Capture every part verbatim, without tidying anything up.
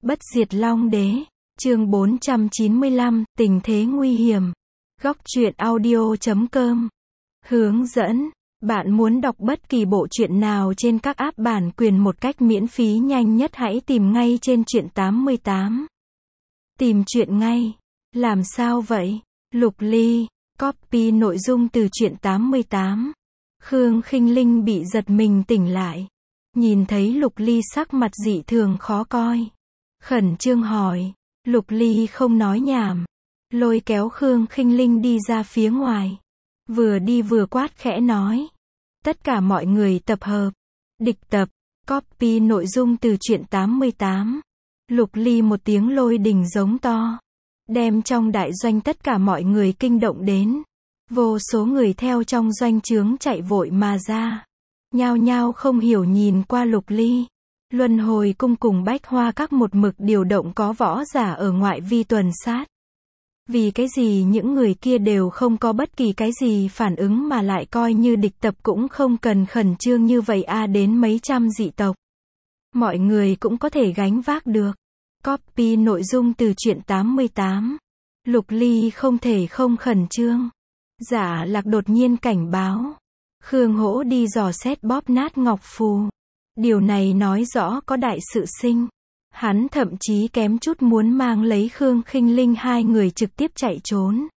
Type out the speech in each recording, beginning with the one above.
Bất diệt Long Đế, chương bốn trăm chín mươi lăm, tình thế nguy hiểm. Góc truyện audio chấm com. Hướng dẫn, bạn muốn đọc bất kỳ bộ truyện nào trên các app bản quyền một cách miễn phí nhanh nhất hãy tìm ngay trên truyện tám mươi tám. Tìm truyện ngay. Làm sao vậy? Lục Ly, copy nội dung từ truyện tám mươi tám. Khương Khinh Linh bị giật mình tỉnh lại. Nhìn thấy Lục Ly sắc mặt dị thường khó coi. Khẩn trương hỏi. Lục Ly không nói nhảm. Lôi kéo Khương Khinh Linh đi ra phía ngoài. Vừa đi vừa quát khẽ nói. Tất cả mọi người tập hợp. Địch tập. Copy nội dung từ truyện tám mươi tám. Lục Ly một tiếng lôi đình giống to. Đem trong đại doanh tất cả mọi người kinh động đến. Vô số người theo trong doanh trướng chạy vội mà ra. Nhao nhao không hiểu nhìn qua Lục Ly. Luân Hồi Cung cùng Bách Hoa Các một mực điều động có võ giả ở ngoại vi tuần sát. Vì cái gì những người kia đều không có bất kỳ cái gì phản ứng mà lại coi như địch tập cũng không cần khẩn trương như vậy a à, đến mấy trăm dị tộc. Mọi người cũng có thể gánh vác được. Copy nội dung từ truyện tám mươi tám. Lục Ly không thể không khẩn trương. Giả Lạc đột nhiên cảnh báo. Khương Hỗ đi dò xét bóp nát ngọc phù. Điều này nói rõ có đại sự sinh. Hắn thậm chí kém chút muốn mang lấy Khương Khinh Linh hai người trực tiếp chạy trốn.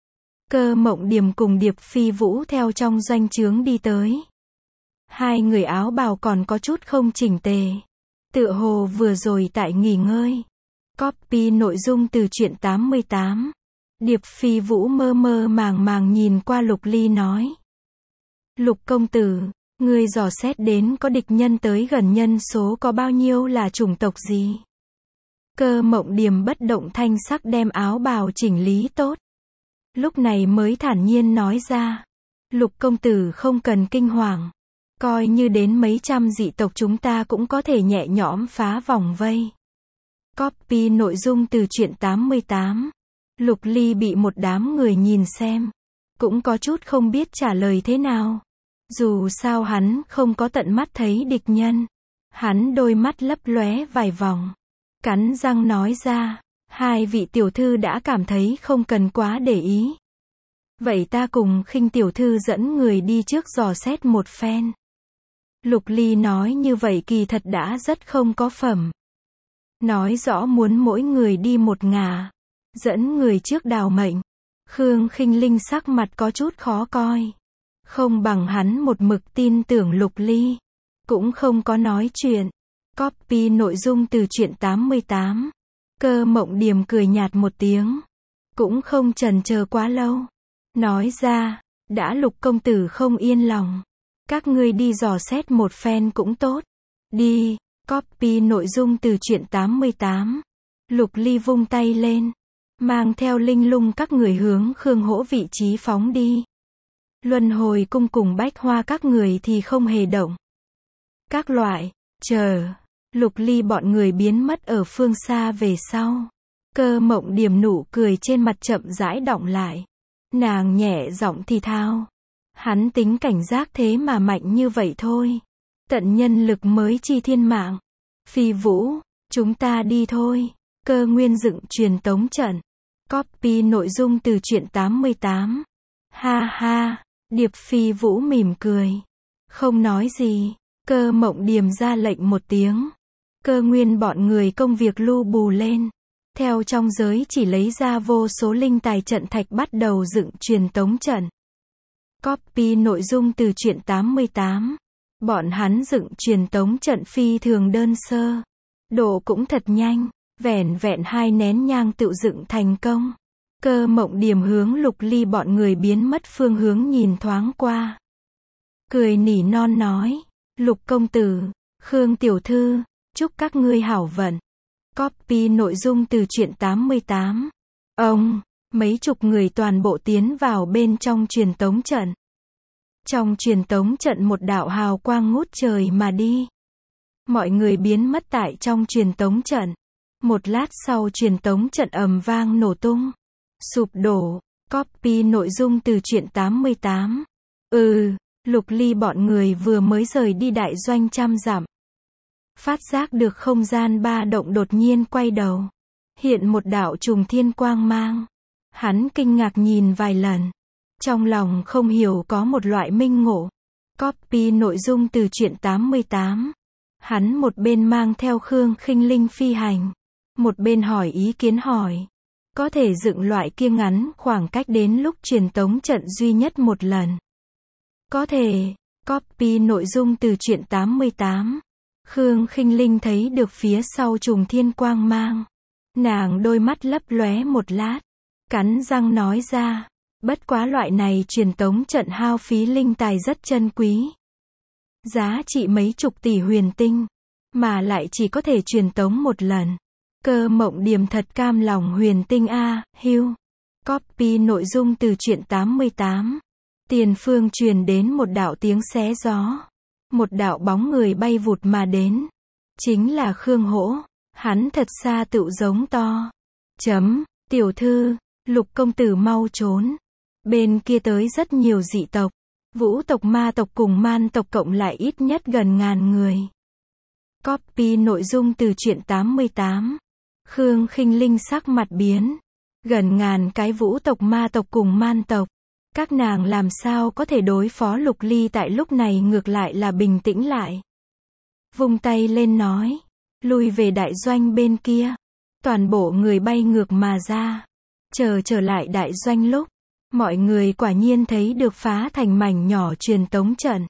Cơ Mộng Điềm cùng Điệp Phi Vũ theo trong doanh trướng đi tới. Hai người áo bào còn có chút không chỉnh tề. Tựa hồ vừa rồi tại nghỉ ngơi. Copy nội dung từ truyện tám mươi tám. Điệp Phi Vũ mơ mơ màng màng nhìn qua Lục Ly nói. Lục công tử, ngươi dò xét đến có địch nhân tới gần nhân số có bao nhiêu là chủng tộc gì? Cơ Mộng Điềm bất động thanh sắc đem áo bào chỉnh lý tốt. Lúc này mới thản nhiên nói ra. Lục công tử không cần kinh hoàng. Coi như đến mấy trăm dị tộc chúng ta cũng có thể nhẹ nhõm phá vòng vây. Copy nội dung từ truyện tám mươi tám. Lục Ly bị một đám người nhìn xem. Cũng có chút không biết trả lời thế nào. Dù sao hắn không có tận mắt thấy địch nhân. Hắn đôi mắt lấp lóe vài vòng. Cắn răng nói ra. Hai vị tiểu thư đã cảm thấy không cần quá để ý. Vậy ta cùng Khinh tiểu thư dẫn người đi trước dò xét một phen. Lục Ly nói như vậy kỳ thật đã rất không có phẩm. Nói rõ muốn mỗi người đi một ngả. Dẫn người trước đào mệnh. Khương Khinh Linh sắc mặt có chút khó coi. Không bằng hắn một mực tin tưởng Lục Ly. Cũng không có nói chuyện. Copy nội dung từ truyện tám mươi tám. Cơ Mộng Điềm cười nhạt một tiếng. Cũng không chần chờ quá lâu. Nói ra, đã Lục công tử không yên lòng. Các ngươi đi dò xét một phen cũng tốt. Đi, copy nội dung từ truyện tám mươi tám. Lục Ly vung tay lên. Mang theo Linh Lung các người hướng Khương Hỗ vị trí phóng đi. Luân Hồi Cung cùng Bách Hoa các người thì không hề động. Các loại, chờ. Lục Ly bọn người biến mất ở phương xa về sau. Cơ Mộng Điềm nụ cười trên mặt chậm rãi đọng lại. Nàng nhẹ giọng thì thào. Hắn tính cảnh giác thế mà mạnh như vậy thôi. Tận nhân lực mới chi thiên mạng. Phi Vũ, chúng ta đi thôi. Cơ Nguyên dựng truyền tống trận. Copy nội dung từ truyện tám mươi tám. Ha ha, Điệp Phi Vũ mỉm cười. Không nói gì. Cơ Mộng Điềm ra lệnh một tiếng. Cơ Nguyên bọn người công việc lu bù lên. Theo trong giới chỉ lấy ra vô số linh tài trận thạch bắt đầu dựng truyền tống trận. Copy nội dung từ truyện tám mươi tám. Bọn hắn dựng truyền tống trận phi thường đơn sơ. Độ cũng thật nhanh. Vẻn vẹn hai nén nhang tự dựng thành công. Cơ Mộng Điềm hướng Lục Ly bọn người biến mất phương hướng nhìn thoáng qua. Cười nỉ non nói. Lục công tử, Khương tiểu thư, chúc các ngươi hảo vận. Copy nội dung từ truyện tám mươi tám. Ông, mấy chục người toàn bộ tiến vào bên trong truyền tống trận. Trong truyền tống trận một đạo hào quang ngút trời mà đi. Mọi người biến mất tại trong truyền tống trận. Một lát sau truyền tống trận ầm vang nổ tung. Sụp đổ. Copy nội dung từ truyện tám mươi tám. Ừ, Lục Ly bọn người vừa mới rời đi đại doanh trăm dặm. phát giác được không gian ba động đột nhiên quay đầu. Hiện một đạo trùng thiên quang mang. Hắn kinh ngạc nhìn vài lần. Trong lòng không hiểu có một loại minh ngộ. Copy nội dung từ truyện tám mươi tám. Hắn một bên mang theo Khương Khinh Linh phi hành. Một bên hỏi ý kiến hỏi. Có thể dựng loại kia ngắn khoảng cách đến lúc truyền tống trận duy nhất một lần. Có thể. Copy nội dung từ truyện tám mươi tám. Khương Khinh Linh thấy được phía sau trùng thiên quang mang. Nàng đôi mắt lấp lóe một lát. Cắn răng nói ra. Bất quá loại này truyền tống trận hao phí linh tài rất chân quý. Giá trị mấy chục tỷ huyền tinh. Mà lại chỉ có thể truyền tống một lần. Cơ Mộng Điềm thật cam lòng huyền tinh a, hưu. Copy nội dung từ truyện tám mươi tám. Tiền phương truyền đến một đạo tiếng xé gió. Một đạo bóng người bay vụt mà đến. Chính là Khương Hỗ. Hắn thật xa tựu giống to. Chấm, tiểu thư, Lục công tử mau trốn. Bên kia tới rất nhiều dị tộc. Vũ tộc, ma tộc cùng man tộc cộng lại ít nhất gần ngàn người. Copy nội dung từ truyện tám mươi tám. Khương Khinh Linh sắc mặt biến. Gần ngàn cái vũ tộc, ma tộc cùng man tộc. Các nàng làm sao có thể đối phó Lục Ly tại lúc này ngược lại là bình tĩnh lại. Vung tay lên nói. Lui về đại doanh bên kia. Toàn bộ người bay ngược mà ra. Chờ trở lại đại doanh lúc. Mọi người quả nhiên thấy được phá thành mảnh nhỏ truyền tống trận.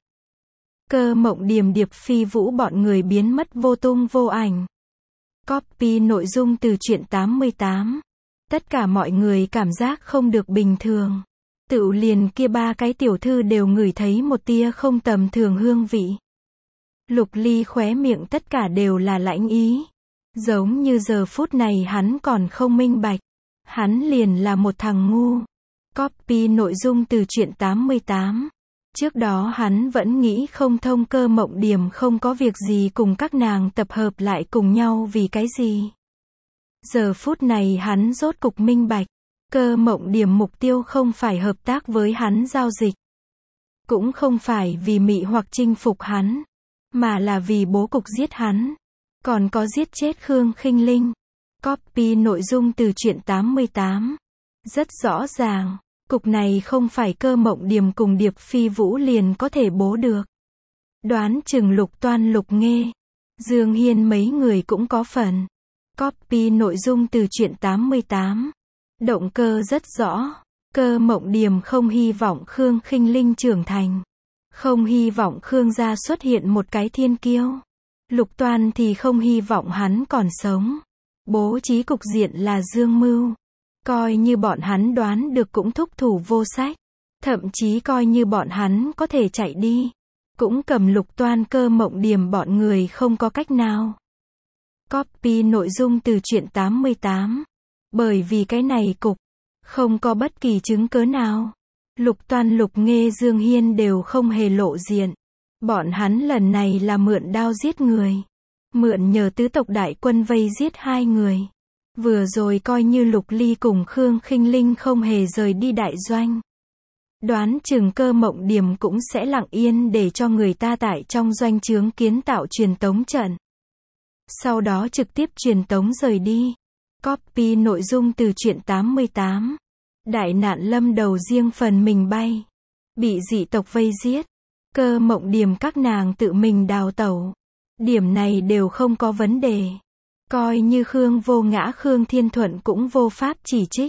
Cơ Mộng Điềm, Điệp Phi Vũ bọn người biến mất vô tung vô ảnh. Copy nội dung từ truyện tám mươi tám. Tất cả mọi người cảm giác không được bình thường. Tựu liền kia ba cái tiểu thư đều ngửi thấy một tia không tầm thường hương vị. Lục Ly khóe miệng tất cả đều là lãnh ý. Giống như giờ phút này hắn còn không minh bạch. Hắn liền là một thằng ngu. Copy nội dung từ truyện tám mươi tám. Trước đó hắn vẫn nghĩ không thông Cơ Mộng Điềm không có việc gì cùng các nàng tập hợp lại cùng nhau vì cái gì. Giờ phút này hắn rốt cục minh bạch. Cơ Mộng Điềm mục tiêu không phải hợp tác với hắn giao dịch. Cũng không phải vì mị hoặc chinh phục hắn. Mà là vì bố cục giết hắn. Còn có giết chết Khương Khinh Linh. Copy nội dung từ truyện tám mươi tám. Rất rõ ràng. Cục này không phải Cơ Mộng Điềm cùng Điệp Phi Vũ liền có thể bố được. Đoán chừng Lục Toan, Lục Nghê, Dương Hiên mấy người cũng có phần. Copy nội dung từ truyện tám mươi tám. Động cơ rất rõ. Cơ Mộng Điềm không hy vọng Khương Khinh Linh trưởng thành. Không hy vọng Khương gia xuất hiện một cái thiên kiêu. Lục Toan thì không hy vọng hắn còn sống. Bố trí cục diện là dương mưu. Coi như bọn hắn đoán được cũng thúc thủ vô sách. Thậm chí coi như bọn hắn có thể chạy đi. Cũng cầm Lục Toan, Cơ Mộng Điềm bọn người không có cách nào. Copy nội dung từ truyện tám mươi tám. Bởi vì cái này cục. Không có bất kỳ chứng cớ nào. Lục Toan, Lục Nghê, Dương Hiên đều không hề lộ diện. Bọn hắn lần này là mượn đao giết người. Mượn nhờ tứ tộc đại quân vây giết hai người. Vừa rồi coi như Lục Ly cùng Khương Khinh Linh không hề rời đi đại doanh. Đoán chừng Cơ Mộng Điềm cũng sẽ lặng yên để cho người ta tại trong doanh trướng kiến tạo truyền tống trận. Sau đó trực tiếp truyền tống rời đi. Copy nội dung từ truyện tám mươi tám. Đại nạn lâm đầu riêng phần mình bay. Bị dị tộc vây giết. Cơ Mộng Điềm các nàng tự mình đào tẩu. Điểm này đều không có vấn đề. Coi như Khương Vô Ngã, Khương Thiên Thuận cũng vô pháp chỉ trích.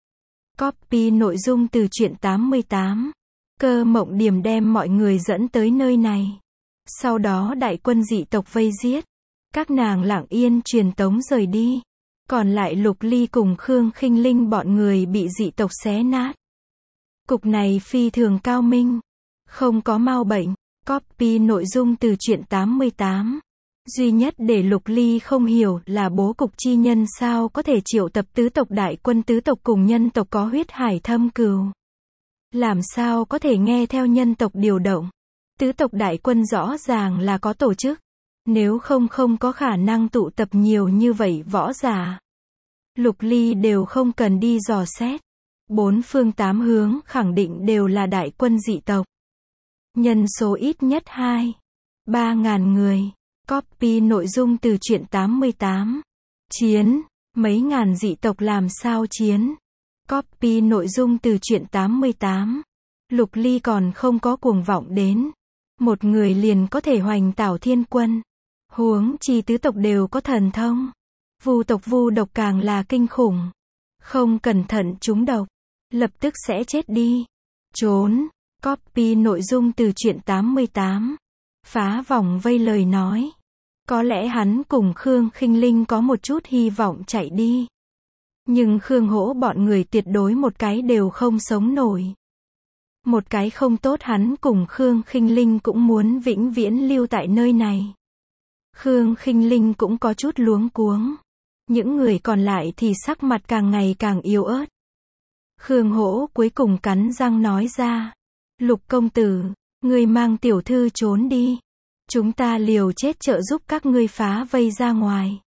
Copy nội dung từ truyện tám mươi tám. Cơ Mộng Điềm đem mọi người dẫn tới nơi này. Sau đó đại quân dị tộc vây giết. Các nàng lặng yên truyền tống rời đi. Còn lại Lục Ly cùng Khương Khinh Linh bọn người bị dị tộc xé nát. Cục này phi thường cao minh. Không có mau bệnh. Copy nội dung từ truyện tám mươi tám. Duy nhất để Lục Ly không hiểu là bố cục chi nhân sao có thể triệu tập tứ tộc đại quân, tứ tộc cùng nhân tộc có huyết hải thâm cừu. Làm sao có thể nghe theo nhân tộc điều động. Tứ tộc đại quân rõ ràng là có tổ chức. Nếu không không có khả năng tụ tập nhiều như vậy võ giả. Lục Ly đều không cần đi dò xét. Bốn phương tám hướng khẳng định đều là đại quân dị tộc. Nhân số ít nhất hai, ba ngàn người. Copy nội dung từ truyện tám mươi tám. Chiến, mấy ngàn dị tộc làm sao chiến? Copy nội dung từ truyện tám mươi tám. Lục Ly còn không có cuồng vọng đến một người liền có thể hoành tảo thiên quân. Huống chi tứ tộc đều có thần thông. Vu tộc vu độc càng là kinh khủng. Không cẩn thận trúng độc, lập tức sẽ chết đi. Trốn. Copy nội dung từ truyện tám mươi tám. Phá vòng vây lời nói. Có lẽ hắn cùng Khương Khinh Linh có một chút hy vọng chạy đi. Nhưng Khương Hỗ bọn người tuyệt đối một cái đều không sống nổi. Một cái không tốt hắn cùng Khương Khinh Linh cũng muốn vĩnh viễn lưu tại nơi này. Khương Khinh Linh cũng có chút luống cuống. Những người còn lại thì sắc mặt càng ngày càng yếu ớt. Khương Hỗ cuối cùng cắn răng nói ra. Lục công tử, ngươi mang tiểu thư trốn đi. Chúng ta liều chết trợ giúp các ngươi phá vây ra ngoài.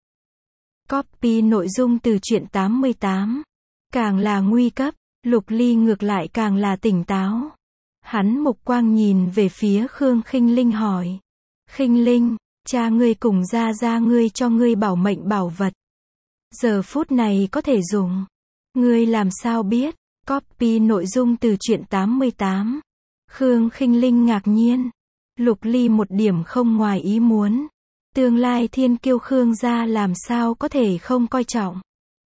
Copy nội dung từ truyện tám mươi tám. Càng là nguy cấp, Lục Ly ngược lại càng là tỉnh táo. Hắn mục quang nhìn về phía Khương Khinh Linh hỏi. Khinh Linh, cha ngươi cùng gia gia ngươi cho ngươi bảo mệnh bảo vật. Giờ phút này có thể dùng. Ngươi làm sao biết? Copy nội dung từ truyện tám mươi tám. Khương Khinh Linh ngạc nhiên. Lục Ly một điểm không ngoài ý muốn. Tương lai thiên kiêu Khương gia làm sao có thể không coi trọng.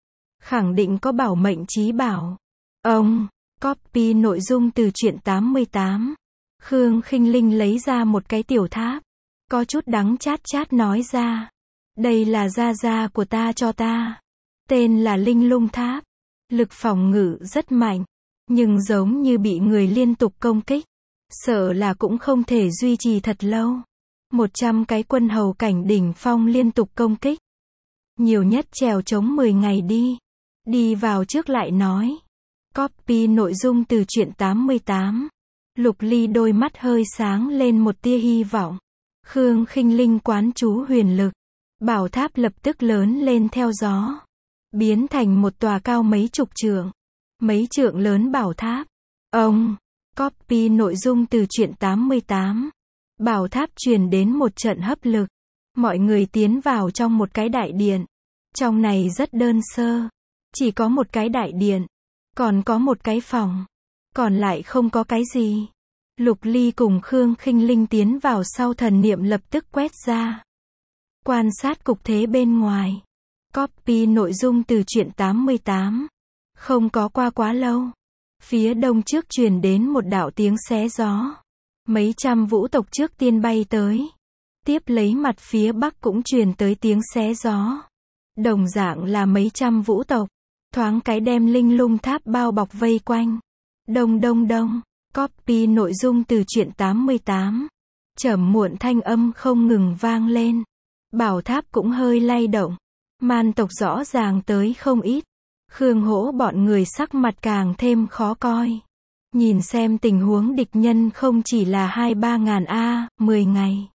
Khẳng định có bảo mệnh chí bảo. Ông, copy nội dung từ truyện tám mươi tám. Khương Khinh Linh lấy ra một cái tiểu tháp. Có chút đắng chát chát nói ra. Đây là gia gia của ta cho ta. Tên là Linh Lung Tháp. Lực phòng ngự rất mạnh. Nhưng giống như bị người liên tục công kích. Sợ là cũng không thể duy trì thật lâu. Một trăm cái quân hầu cảnh đỉnh phong liên tục công kích. Nhiều nhất trèo chống mười ngày đi. Đi vào trước lại nói. Copy nội dung từ truyện tám mươi tám. Lục Ly đôi mắt hơi sáng lên một tia hy vọng. Khương Khinh Linh quán chú huyền lực. Bảo tháp lập tức lớn lên theo gió. Biến thành một tòa cao mấy chục trượng. Mấy trượng lớn bảo tháp. Ông, copy nội dung từ truyện tám mươi tám. Bảo tháp truyền đến một trận hấp lực. Mọi người tiến vào trong một cái đại điện. Trong này rất đơn sơ. Chỉ có một cái đại điện. Còn có một cái phòng. Còn lại không có cái gì. Lục Ly cùng Khương Khinh Linh tiến vào sau thần niệm lập tức quét ra. Quan sát cục thế bên ngoài. Copy nội dung từ truyện tám mươi tám. Không có qua quá lâu. Phía đông trước truyền đến một đạo tiếng xé gió. Mấy trăm vũ tộc trước tiên bay tới. Tiếp lấy mặt phía bắc cũng truyền tới tiếng xé gió. Đồng dạng là mấy trăm vũ tộc. Thoáng cái đem Linh Lung Tháp bao bọc vây quanh. Đông đông đông. Copy nội dung từ truyện tám mươi tám. Chẩm muộn thanh âm không ngừng vang lên. Bảo tháp cũng hơi lay động. Man tộc rõ ràng tới không ít. Khương Hỗ bọn người sắc mặt càng thêm khó coi. Nhìn xem tình huống địch nhân không chỉ là hai ba ngàn a, mười ngày.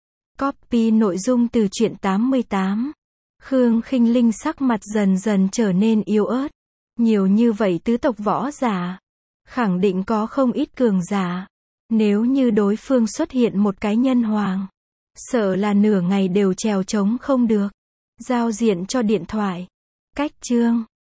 Copy nội dung từ truyện tám mươi tám. Khương Khinh Linh sắc mặt dần dần trở nên yếu ớt. Nhiều như vậy tứ tộc võ giả. Khẳng định có không ít cường giả. Nếu như đối phương xuất hiện một cái nhân hoàng. Sợ là nửa ngày đều trèo trống không được. Giao diện cho điện thoại. Cách chương.